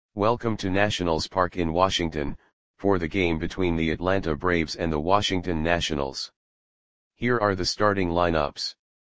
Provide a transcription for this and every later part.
Welcome to Nationals Park in Washington, for the game between the Atlanta Braves and the Washington Nationals. Here are the starting lineups.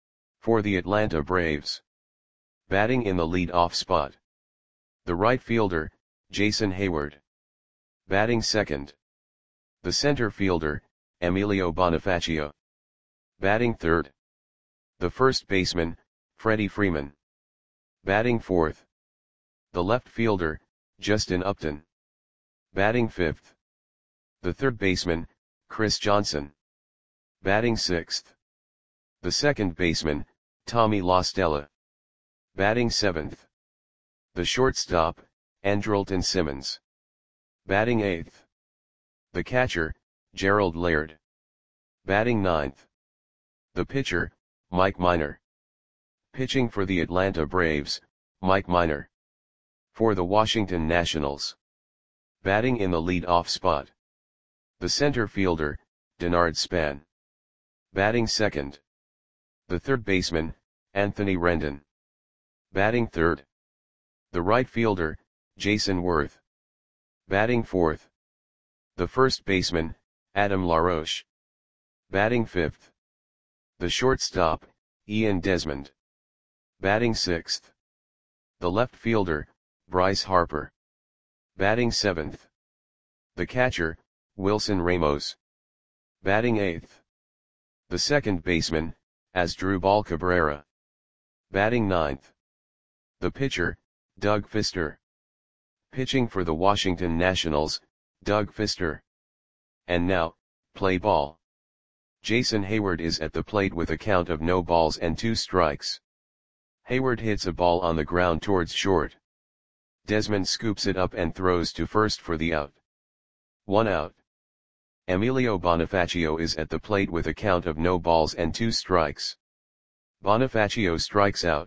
For the Atlanta Braves. Batting in the lead-off spot. The right fielder, Jason Heyward. Batting second. The center fielder, Emilio Bonifacio. Batting third. The first baseman, Freddie Freeman. Batting fourth. The left fielder, Justin Upton. Batting fifth. The third baseman, Chris Johnson. Batting sixth. The second baseman, Tommy La Stella. Batting seventh. The shortstop, Andrelton Simmons. Batting eighth. The catcher, Gerald Laird. Batting ninth. The pitcher, Mike Minor. Pitching for the Atlanta Braves, Mike Minor. For the Washington Nationals. Batting in the lead-off spot. The center fielder, Denard Span. Batting second. The third baseman, Anthony Rendon. Batting third. The right fielder, Jason Worth. Batting fourth. The first baseman, Adam LaRoche. Batting fifth. The shortstop, Ian Desmond. Batting sixth. The left fielder, Bryce Harper. Batting seventh. The catcher, Wilson Ramos. Batting eighth. The second baseman, Asdrubal Cabrera. Batting ninth. The pitcher, Doug Fister. Pitching for the Washington Nationals, Doug Fister. And now, play ball. Jason Heyward is at the plate with a count of no balls and 2 strikes. Heyward hits a ball on the ground towards short. Desmond scoops it up and throws to first for the out. 1 out. Emilio Bonifacio is at the plate with a count of no balls and 2 strikes. Bonifacio strikes out.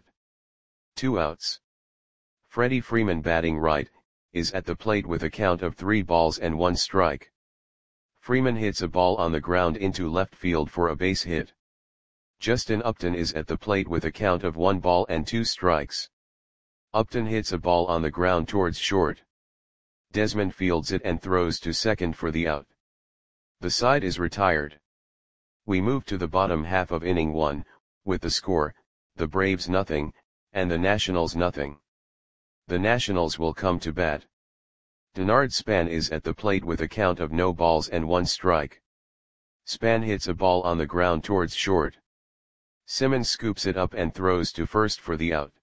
2 outs. Freddie Freeman, batting right, is at the plate with a count of 3 balls and 1 strike. Freeman hits a ball on the ground into left field for a base hit. Justin Upton is at the plate with a count of 1 ball and 2 strikes. Upton hits a ball on the ground towards short. Desmond fields it and throws to second for the out. The side is retired. We move to the bottom half of inning 1, with the score, the Braves nothing, and the Nationals nothing. The Nationals will come to bat. Denard Span is at the plate with a count of no balls and 1 strike. Span hits a ball on the ground towards short. Simmons scoops it up and throws to first for the out.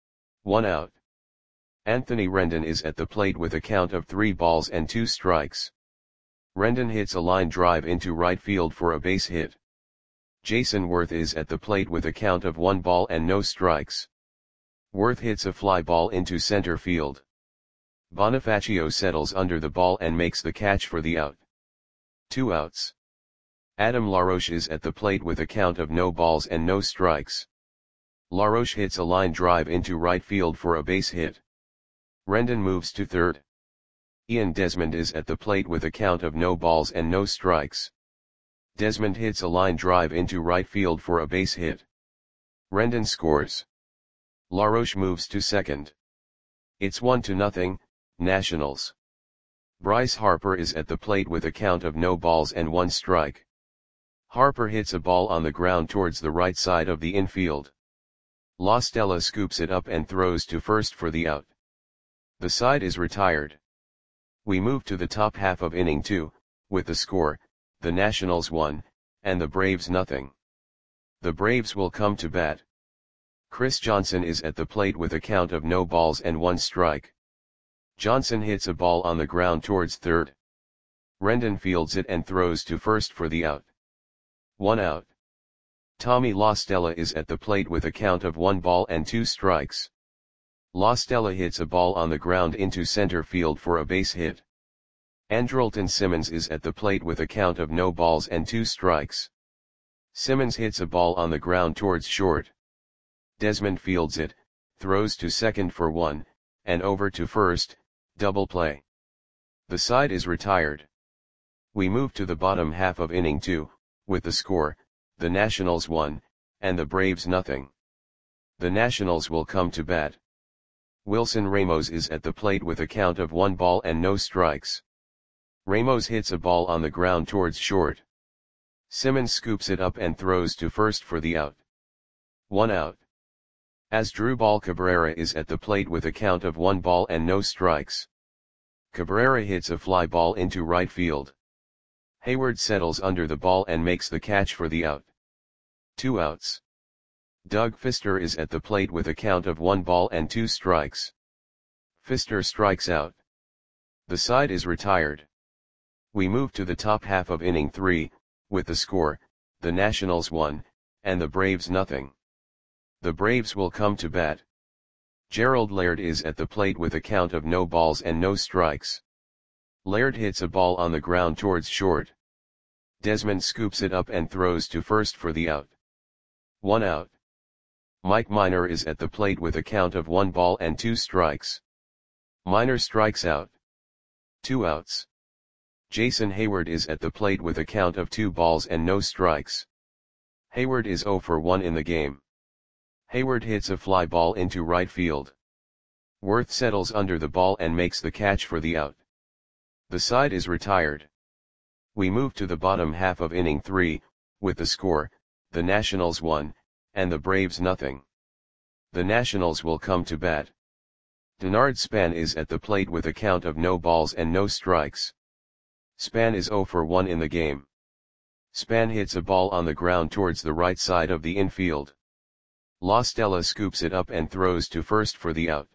1 out. Anthony Rendon is at the plate with a count of 3 balls and 2 strikes. Rendon hits a line drive into right field for a base hit. Jason Worth is at the plate with a count of 1 ball and no strikes. Worth hits a fly ball into center field. Bonifacio settles under the ball and makes the catch for the out. 2 outs. Adam LaRoche is at the plate with a count of no balls and no strikes. LaRoche hits a line drive into right field for a base hit. Rendon moves to third. Ian Desmond is at the plate with a count of no balls and no strikes. Desmond hits a line drive into right field for a base hit. Rendon scores. LaRoche moves to second. It's 1-0, Nationals. Bryce Harper is at the plate with a count of no balls and 1 strike. Harper hits a ball on the ground towards the right side of the infield. La Stella scoops it up and throws to first for the out. The side is retired. We move to the top half of inning 2, with the score, the Nationals 1, and the Braves nothing. The Braves will come to bat. Chris Johnson is at the plate with a count of no balls and 1 strike. Johnson hits a ball on the ground towards third. Rendon fields it and throws to first for the out. 1 out. Tommy La Stella is at the plate with a count of 1 ball and 2 strikes. La Stella hits a ball on the ground into center field for a base hit. Andrelton Simmons is at the plate with a count of no balls and 2 strikes. Simmons hits a ball on the ground towards short. Desmond fields it, throws to second for 1, and over to first, double play. The side is retired. We move to the bottom half of inning 2, with the score, the Nationals 1, and the Braves nothing. The Nationals will come to bat. Wilson Ramos is at the plate with a count of 1 ball and no strikes. Ramos hits a ball on the ground towards short. Simmons scoops it up and throws to first for the out. 1 out. Asdrubal Cabrera is at the plate with a count of 1 ball and no strikes. Cabrera hits a fly ball into right field. Hayward settles under the ball and makes the catch for the out. 2 outs. Doug Fister is at the plate with a count of 1 ball and 2 strikes. Fister strikes out. The side is retired. We move to the top half of inning 3, with the score, the Nationals 1, and the Braves nothing. The Braves will come to bat. Gerald Laird is at the plate with a count of no balls and no strikes. Laird hits a ball on the ground towards short. Desmond scoops it up and throws to first for the out. 1 out. Mike Minor is at the plate with a count of 1 ball and 2 strikes. Minor strikes out. 2 outs. Jason Hayward is at the plate with a count of 2 balls and no strikes. Hayward is 0 for 1 in the game. Hayward hits a fly ball into right field. Worth settles under the ball and makes the catch for the out. The side is retired. We move to the bottom half of inning 3, with the score, the Nationals 1, and the Braves nothing. The Nationals will come to bat. Denard Span is at the plate with a count of no balls and no strikes. Span is 0 for 1 in the game. Span hits a ball on the ground towards the right side of the infield. La Stella scoops it up and throws to first for the out.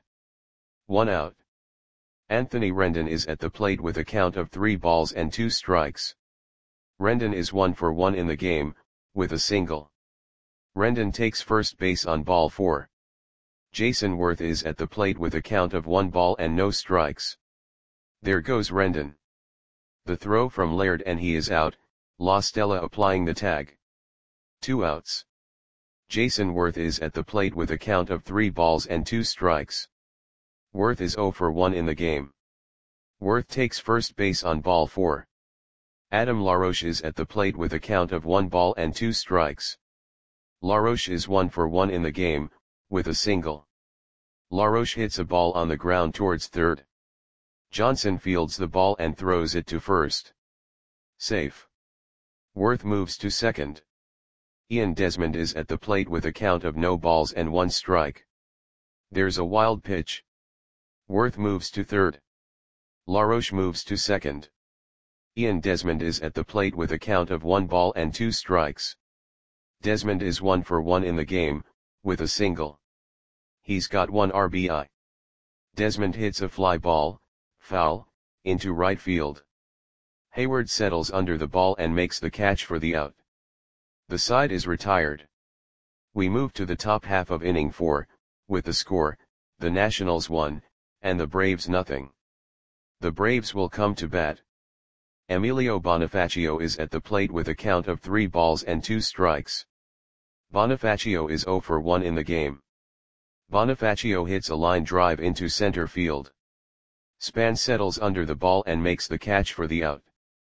1 out. Anthony Rendon is at the plate with a count of 3 balls and 2 strikes. Rendon is 1 for 1 in the game, with a single. Rendon takes first base on ball 4. Jason Worth is at the plate with a count of 1 ball and no strikes. There goes Rendon. The throw from Laird and he is out, La Stella applying the tag. 2 outs. Jason Worth is at the plate with a count of 3 balls and 2 strikes. Worth is 0 for 1 in the game. Worth takes first base on ball 4. Adam LaRoche is at the plate with a count of 1 ball and 2 strikes. LaRoche is 1 for 1 in the game, with a single. LaRoche hits a ball on the ground towards third. Johnson fields the ball and throws it to first. Safe. Worth moves to second. Ian Desmond is at the plate with a count of no balls and 1 strike. There's a wild pitch. Worth moves to third. LaRoche moves to second. Ian Desmond is at the plate with a count of 1 ball and 2 strikes. Desmond is 1 for 1 in the game, with a single. He's got 1 RBI. Desmond hits a fly ball, foul, into right field. Hayward settles under the ball and makes the catch for the out. The side is retired. We move to the top half of inning 4, with the score, the Nationals 1, and the Braves nothing. The Braves will come to bat. Emilio Bonifacio is at the plate with a count of 3 balls and 2 strikes. Bonifacio is 0 for 1 in the game. Bonifacio hits a line drive into center field. Span settles under the ball and makes the catch for the out.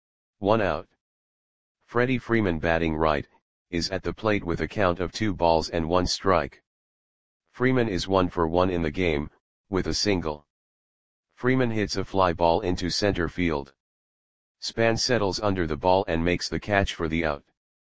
1 out. Freddie Freeman batting right, is at the plate with a count of 2 balls and 1 strike. Freeman is 1 for 1 in the game, with a single. Freeman hits a fly ball into center field. Span settles under the ball and makes the catch for the out.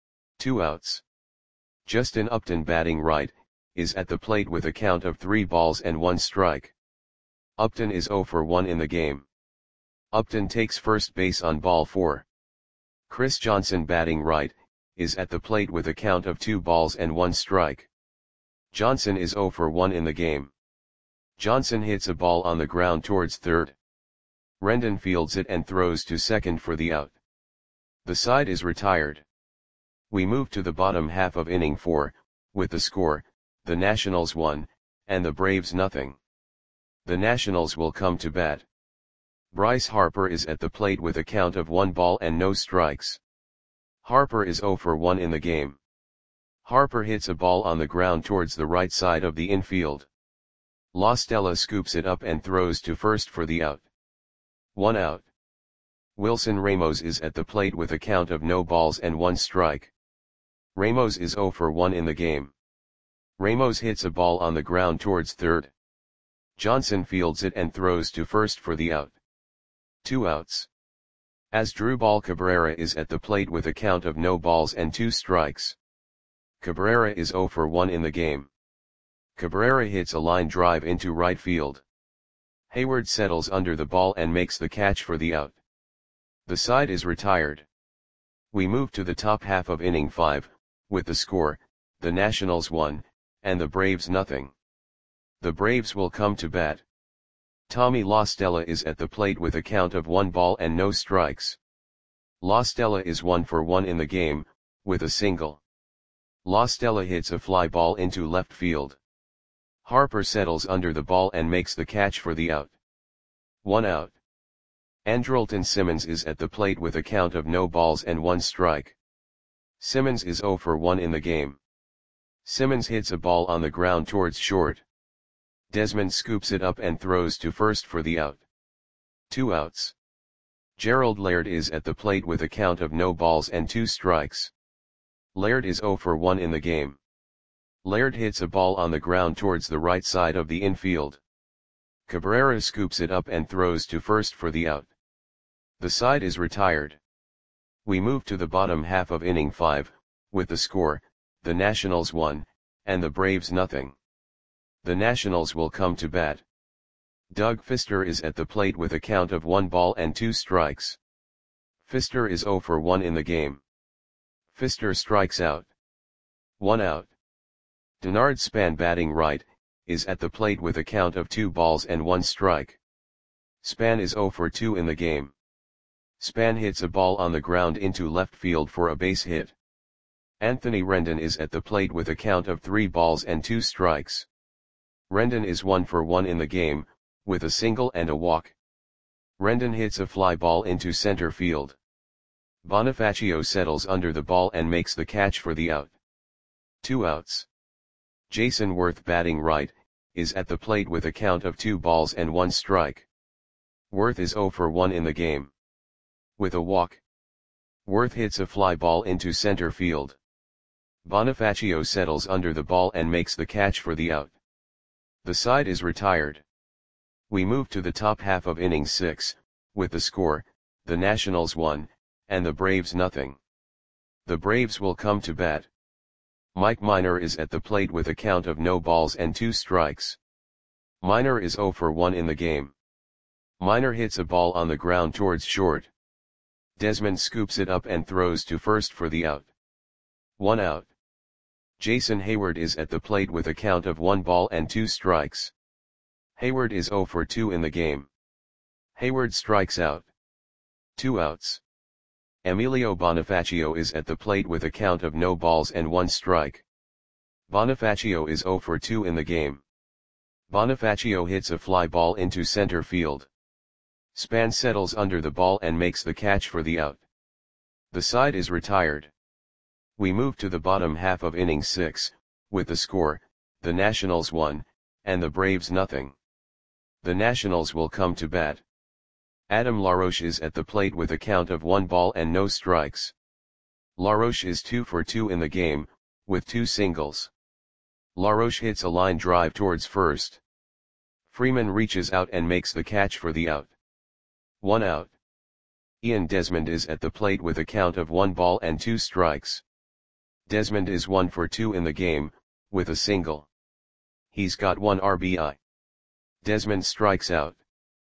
2 outs. Justin Upton batting right, is at the plate with a count of 3 balls and 1 strike. Upton is 0 for 1 in the game. Upton takes first base on ball 4. Chris Johnson batting right, is at the plate with a count of 2 balls and 1 strike. Johnson is 0 for 1 in the game. Johnson hits a ball on the ground towards third. Rendon fields it and throws to second for the out. The side is retired. We move to the bottom half of inning 4, with the score, the Nationals 1, and the Braves nothing. The Nationals will come to bat. Bryce Harper is at the plate with a count of 1 ball and no strikes. Harper is 0 for 1 in the game. Harper hits a ball on the ground towards the right side of the infield. La Stella scoops it up and throws to first for the out. 1 out. Wilson Ramos is at the plate with a count of no balls and 1 strike. Ramos is 0 for 1 in the game. Ramos hits a ball on the ground towards third. Johnson fields it and throws to first for the out. 2 outs. Asdrubal Cabrera is at the plate with a count of no balls and 2 strikes. Cabrera is 0 for 1 in the game. Cabrera hits a line drive into right field. Hayward settles under the ball and makes the catch for the out. The side is retired. We move to the top half of inning 5, with the score, the Nationals 1, and the Braves nothing. The Braves will come to bat. Tommy La Stella is at the plate with a count of 1 ball and no strikes. La Stella is 1 for 1 in the game, with a single. La Stella hits a fly ball into left field. Harper settles under the ball and makes the catch for the out. 1 out. Andrelton Simmons is at the plate with a count of no balls and 1 strike. Simmons is 0 for 1 in the game. Simmons hits a ball on the ground towards short. Desmond scoops it up and throws to first for the out. 2 outs. Gerald Laird is at the plate with a count of no balls and 2 strikes. Laird is 0 for 1 in the game. Laird hits a ball on the ground towards the right side of the infield. Cabrera scoops it up and throws to first for the out. The side is retired. We move to the bottom half of inning 5, with the score, the Nationals 1, and the Braves nothing. The Nationals will come to bat. Doug Fister is at the plate with a count of 1 ball and 2 strikes. Fister is 0 for 1 in the game. Fister strikes out. 1 out. Denard Span, batting right, is at the plate with a count of 2 balls and 1 strike. Span is 0 for 2 in the game. Span hits a ball on the ground into left field for a base hit. Anthony Rendon is at the plate with a count of 3 balls and 2 strikes. Rendon is 1 for 1 in the game, with a single and a walk. Rendon hits a fly ball into center field. Bonifacio settles under the ball and makes the catch for the out. 2 outs. Jason Worth, batting right, is at the plate with a count of 2 balls and 1 strike. Worth is 0 for 1 in the game. With a walk. Worth hits a fly ball into center field. Bonifacio settles under the ball and makes the catch for the out. The side is retired. We move to the top half of inning 6, with the score, the Nationals 1, and the Braves nothing. The Braves will come to bat. Mike Minor is at the plate with a count of no balls and 2 strikes. Minor is 0 for 1 in the game. Minor hits a ball on the ground towards short. Desmond scoops it up and throws to first for the out. 1 out. Jason Hayward is at the plate with a count of 1 ball and 2 strikes. Hayward is 0 for 2 in the game. Hayward strikes out. 2 outs. Emilio Bonifacio is at the plate with a count of no balls and 1 strike. Bonifacio is 0 for 2 in the game. Bonifacio hits a fly ball into center field. Span settles under the ball and makes the catch for the out. The side is retired. We move to the bottom half of inning 6, with the score, the Nationals 1, and the Braves nothing. The Nationals will come to bat. Adam LaRoche is at the plate with a count of 1 ball and no strikes. LaRoche is 2 for 2 in the game, with 2 singles. LaRoche hits a line drive towards first. Freeman reaches out and makes the catch for the out. 1 out. Ian Desmond is at the plate with a count of 1 ball and 2 strikes. Desmond is 1 for 2 in the game, with a single. He's got 1 RBI. Desmond strikes out.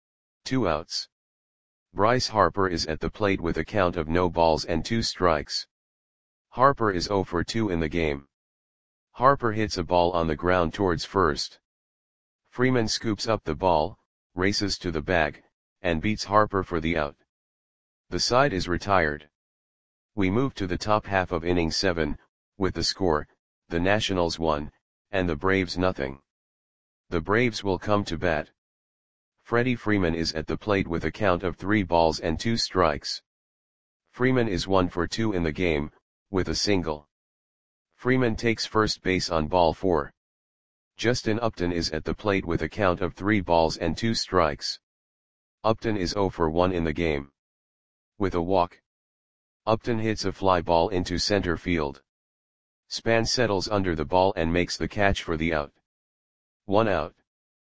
2 outs. Bryce Harper is at the plate with a count of no balls and 2 strikes. Harper is 0 for 2 in the game. Harper hits a ball on the ground towards first. Freeman scoops up the ball, races to the bag, and beats Harper for the out. The side is retired. We move to the top half of inning 7, with the score, the Nationals 1, and the Braves nothing. The Braves will come to bat. Freddie Freeman is at the plate with a count of 3 balls and 2 strikes. Freeman is 1 for 2 in the game, with a single. Freeman takes first base on ball 4. Justin Upton is at the plate with a count of 3 balls and 2 strikes. Upton is 0 for 1 in the game. With a walk. Upton hits a fly ball into center field. Span settles under the ball and makes the catch for the out. 1 out.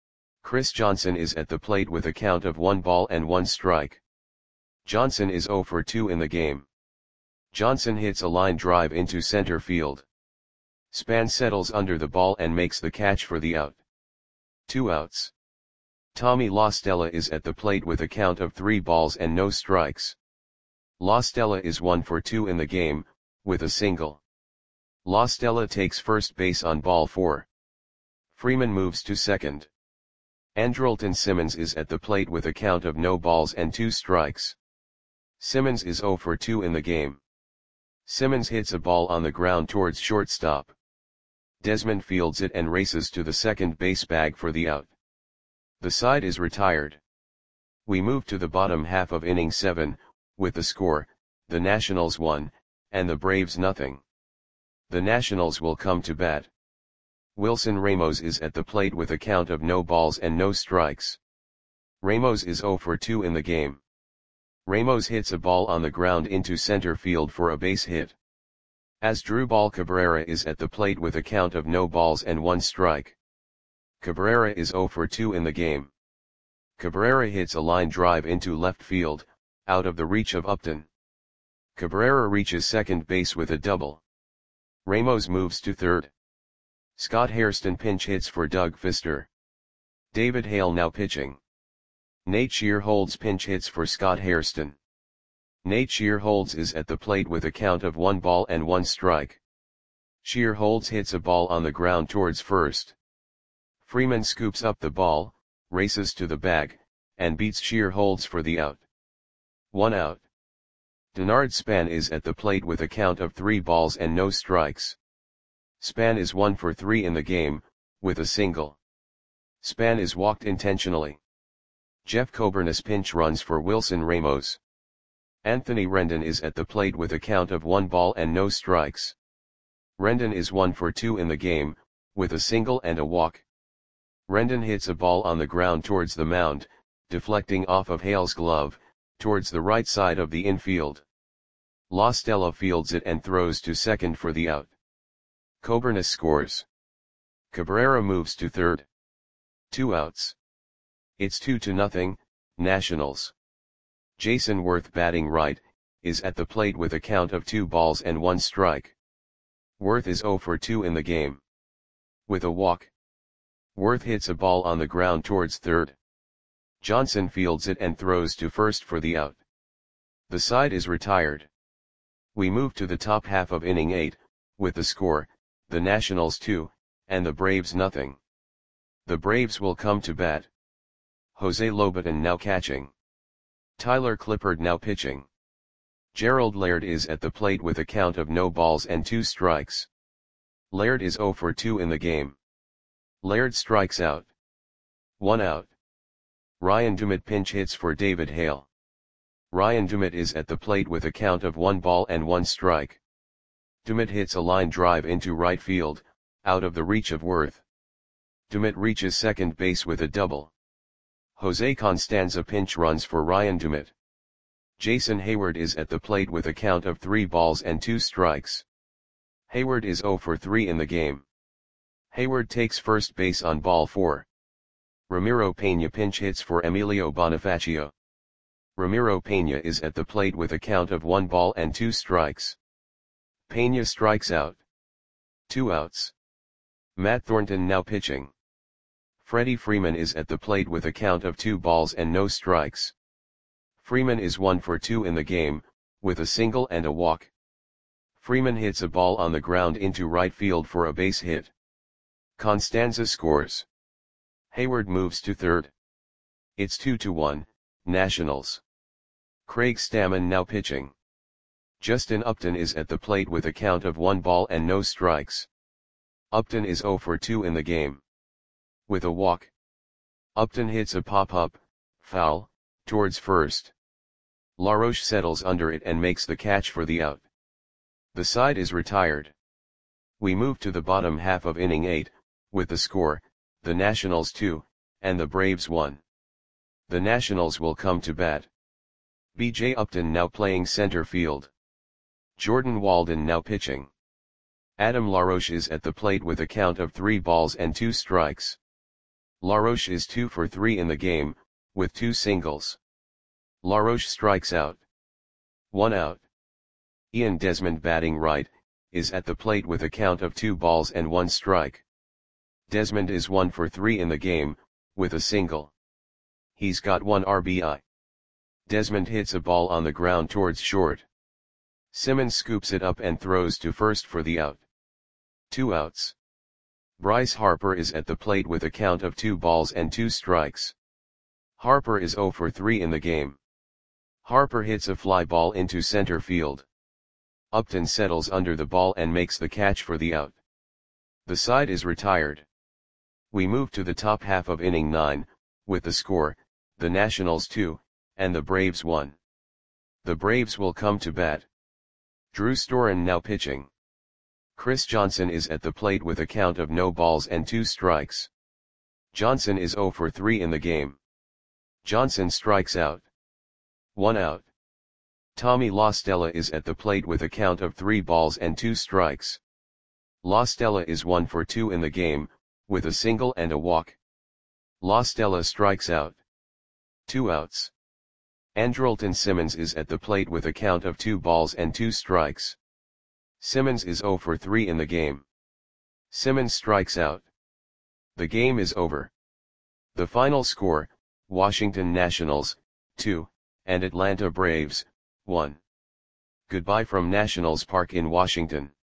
Chris Johnson is at the plate with a count of 1 ball and 1 strike. Johnson is 0 for 2 in the game. Johnson hits a line drive into center field. Span settles under the ball and makes the catch for the out. 2 outs. Tommy La Stella is at the plate with a count of 3 balls and no strikes. La Stella is 1 for 2 in the game, with a single. La Stella takes first base on ball 4. Freeman moves to second. Andrelton Simmons is at the plate with a count of no balls and 2 strikes. Simmons is 0 for 2 in the game. Simmons hits a ball on the ground towards shortstop. Desmond fields it and races to the second base bag for the out. The side is retired. We move to the bottom half of inning 7, with the score, the Nationals 1, and the Braves nothing. The Nationals will come to bat. Wilson Ramos is at the plate with a count of no balls and no strikes. Ramos is 0 for 2 in the game. Ramos hits a ball on the ground into center field for a base hit. Asdrubal Cabrera is at the plate with a count of no balls and 1 strike. Cabrera is 0 for 2 in the game. Cabrera hits a line drive into left field, out of the reach of Upton. Cabrera reaches second base with a double. Ramos moves to third. Scott Hairston pinch hits for Doug Fister. David Hale now pitching. Nate Shearholds pinch hits for Scott Hairston. Nate Shearholds is at the plate with a count of 1 ball and 1 strike. Shearholds hits a ball on the ground towards first. Freeman scoops up the ball, races to the bag, and beats Shearholds for the out. 1 out. Denard Span is at the plate with a count of 3 balls and no strikes. Span is 1 for 3 in the game, with a single. Span is walked intentionally. Jeff Coburnis pinch runs for Wilson Ramos. Anthony Rendon is at the plate with a count of 1 ball and no strikes. Rendon is 1 for 2 in the game, with a single and a walk. Rendon hits a ball on the ground towards the mound, deflecting off of Hale's glove, towards the right side of the infield. La Stella fields it and throws to second for the out. Coburnis scores. Cabrera moves to third. 2 outs. It's 2-0, Nationals. Jason Worth batting right, is at the plate with a count of 2 balls and 1 strike. Worth is 0 for 2 in the game. With a walk. Worth hits a ball on the ground towards third. Johnson fields it and throws to first for the out. The side is retired. We move to the top half of inning 8, with the score, the Nationals 2, and the Braves nothing. The Braves will come to bat. Jose Lobaton now catching. Tyler Clippard now pitching. Gerald Laird is at the plate with a count of no balls and 2 strikes. Laird is 0 for 2 in the game. Laird strikes out. 1 out. Ryan Dumit pinch hits for David Hale. Ryan Dumit is at the plate with a count of 1 ball and 1 strike. Dumit hits a line drive into right field, out of the reach of Worth. Dumit reaches second base with a double. Jose Constanza pinch runs for Ryan Dumit. Jason Hayward is at the plate with a count of 3 balls and 2 strikes. Hayward is 0 for 3 in the game. Hayward takes first base on ball 4. Ramiro Peña pinch hits for Emilio Bonifacio. Ramiro Peña is at the plate with a count of 1 ball and 2 strikes. Peña strikes out. 2 outs. Matt Thornton now pitching. Freddie Freeman is at the plate with a count of 2 balls and no strikes. Freeman is 1 for 2 in the game, with a single and a walk. Freeman hits a ball on the ground into right field for a base hit. Constanza scores. Hayward moves to third. It's 2-1, Nationals. Craig Stammen now pitching. Justin Upton is at the plate with a count of 1 ball and no strikes. Upton is 0 for 2 in the game. With a walk. Upton hits a pop-up, foul, towards first. LaRoche settles under it and makes the catch for the out. The side is retired. We move to the bottom half of inning 8, with the score, the Nationals 2, and the Braves 1. The Nationals will come to bat. B.J. Upton now playing center field. Jordan Walden now pitching. Adam LaRoche is at the plate with a count of 3 balls and 2 strikes. LaRoche is 2 for 3 in the game, with 2 singles. LaRoche strikes out. 1 out. Ian Desmond batting right, is at the plate with a count of 2 balls and 1 strike. Desmond is 1 for 3 in the game, with a single. He's got 1 RBI. Desmond hits a ball on the ground towards short. Simmons scoops it up and throws to first for the out. 2 outs. Bryce Harper is at the plate with a count of 2 balls and 2 strikes. Harper is 0 for 3 in the game. Harper hits a fly ball into center field. Upton settles under the ball and makes the catch for the out. The side is retired. We move to the top half of inning 9, with the score, the Nationals 2, and the Braves 1. The Braves will come to bat. Drew Storen now pitching. Chris Johnson is at the plate with a count of no balls and 2 strikes. Johnson is 0 for 3 in the game. Johnson strikes out. 1 out. Tommy La Stella is at the plate with a count of 3 balls and 2 strikes. La Stella is 1 for 2 in the game, with a single and a walk. La Stella strikes out. 2 outs. Andrelton Simmons is at the plate with a count of 2 balls and 2 strikes. Simmons is 0 for 3 in the game. Simmons strikes out. The game is over. The final score, Washington Nationals, 2, and Atlanta Braves, 1. Goodbye from Nationals Park in Washington.